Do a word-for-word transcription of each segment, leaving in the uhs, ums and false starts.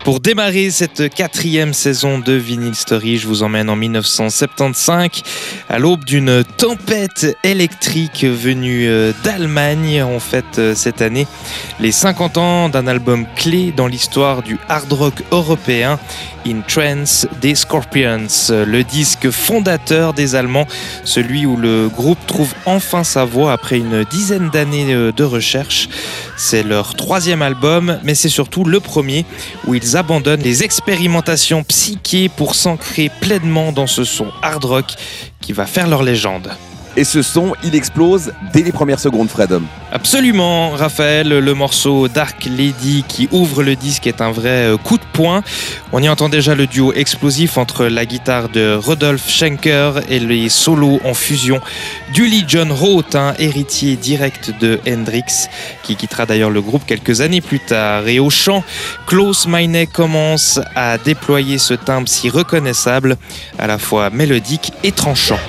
Pour démarrer cette quatrième saison de Vinyl Story, je vous emmène en dix-neuf cent soixante-quinze, à l'aube d'une tempête électrique venue d'Allemagne. On fête cette année les cinquante ans d'un album clé dans l'histoire du hard rock européen, In Trance des Scorpions, le disque fondateur des Allemands, celui où le groupe trouve enfin sa voix après une dizaine d'années de recherche. C'est leur troisième album, mais c'est surtout le premier où ils abandonnent les expérimentations psyché pour s'ancrer pleinement dans ce son hard rock qui va faire leur légende. Et ce son, il explose dès les premières secondes, Fred. Absolument, Raphaël. Le morceau Dark Lady qui ouvre le disque est un vrai coup de poing. On y entend déjà le duo explosif entre la guitare de Rudolf Schenker et les solos en fusion d'Uli Jon Roth, un héritier direct de Hendrix, qui quittera d'ailleurs le groupe quelques années plus tard. Et au chant, Klaus Meine commence à déployer ce timbre si reconnaissable, à la fois mélodique et tranchant.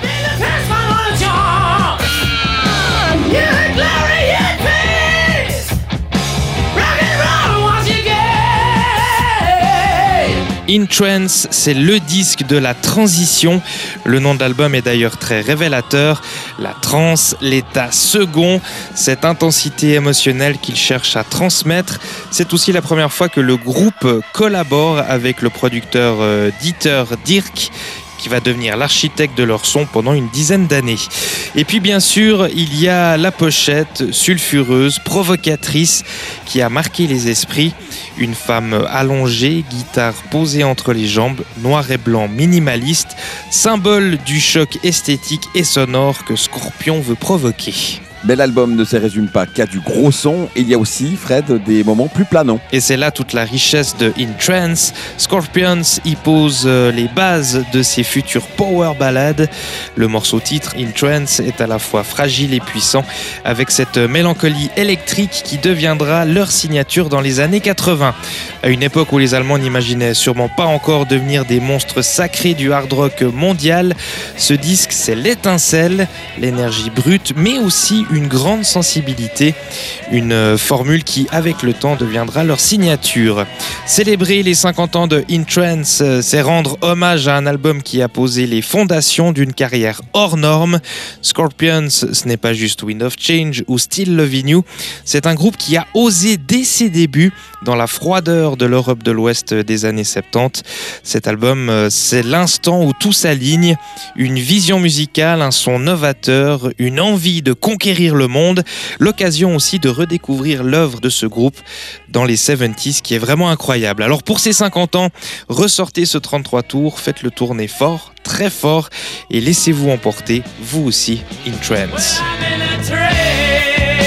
In Trance, c'est le disque de la transition. Le nom de l'album est d'ailleurs très révélateur. La trance, l'état second, cette intensité émotionnelle qu'il cherche à transmettre. C'est aussi la première fois que le groupe collabore avec le producteur Dieter Dierck, qui va devenir l'architecte de leur son pendant une dizaine d'années. Et puis bien sûr, il y a la pochette sulfureuse, provocatrice, qui a marqué les esprits. Une femme allongée, guitare posée entre les jambes, noir et blanc minimaliste, symbole du choc esthétique et sonore que Scorpion veut provoquer. Mais l'album ne se résume pas qu'à du gros son, il y a aussi, Fred, des moments plus planants. Et c'est là toute la richesse de In Trance. Scorpions y pose les bases de ses futures power ballades. Le morceau titre, In Trance, est à la fois fragile et puissant, avec cette mélancolie électrique qui deviendra leur signature dans les années quatre-vingts. À une époque où les Allemands n'imaginaient sûrement pas encore devenir des monstres sacrés du hard rock mondial, ce disque, c'est l'étincelle, l'énergie brute, mais aussi une grande sensibilité, une formule qui, avec le temps, deviendra leur signature. Célébrer les cinquante ans de In Trance, c'est rendre hommage à un album qui a posé les fondations d'une carrière hors norme. Scorpions, ce n'est pas juste Wind of Change ou Still Loving You, c'est un groupe qui a osé dès ses débuts dans la froideur de l'Europe de l'Ouest des années soixante-dix. Cet album, c'est l'instant où tout s'aligne, une vision musicale, un son novateur, une envie de conquérir le monde, l'occasion aussi de redécouvrir l'œuvre de ce groupe dans les soixante-dix qui est vraiment incroyable. Alors pour ces cinquante ans, ressortez ce trente-trois tours, faites-le tourner fort, très fort et laissez-vous emporter, vous aussi, in trance.